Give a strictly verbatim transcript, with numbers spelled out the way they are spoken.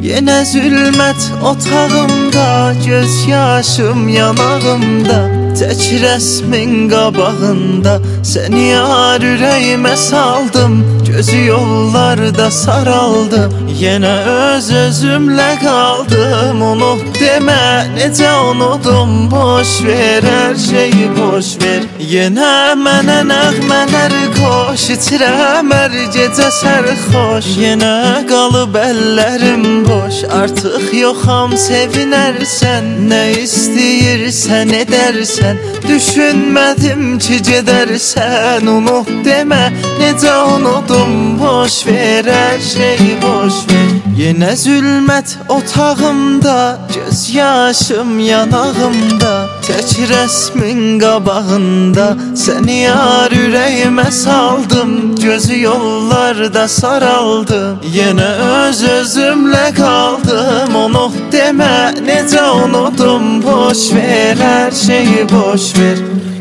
Yenə zülmət otağımda, göz yaşım yanağımda, tək rəsmin qabağında səni yar ürəyimə saldım, gözü yollarda saraldı. Yenə öz özümlə qaldım, unut demə necə unudum, boş ver hər şeyi boş ver. Yenə mənə nəğmələr qoş, içirəm hər gecə sərxoş. Yenə qalıb əllərim boş, artıq yoxam sevinərsən, nə istəyirsən edərsən, düşünmədim ki gedərsən. Unut demə necə unudum, boş ver hər şeyi boş ver. Yenə zülmət otağımda, göz yaşım yanağımda, tək rəsmin qabağında səni yar ürəyimə saldım, gözü yollarda saraldı. Yenə öz özümlə qaldım, unut demə necə unudum, boş ver hər şeyi boş ver.